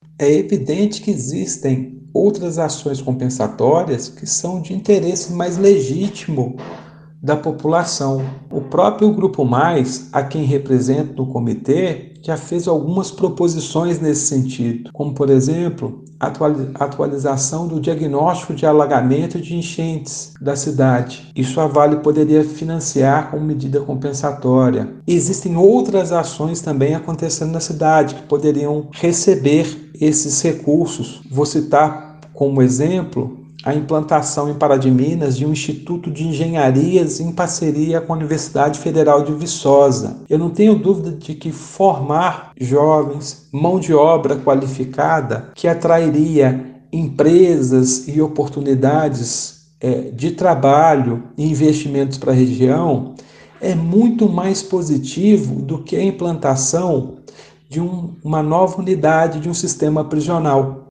É evidente que existem outras ações compensatórias que são de interesse mais legítimo da população. O próprio Grupo Mais, a quem represento no comitê, já fez algumas proposições nesse sentido, como, por exemplo, a atualização do diagnóstico de alagamento e de enchentes da cidade. Isso a Vale poderia financiar como medida compensatória. Existem outras ações também acontecendo na cidade que poderiam receber esses recursos. Vou citar como exemplo a implantação em Pará de Minas de um Instituto de Engenharias em parceria com a Universidade Federal de Viçosa. Eu não tenho dúvida de que formar jovens, mão de obra qualificada, que atrairia empresas e oportunidades de trabalho e investimentos para a região, é muito mais positivo do que a implantação de uma nova unidade de um sistema prisional.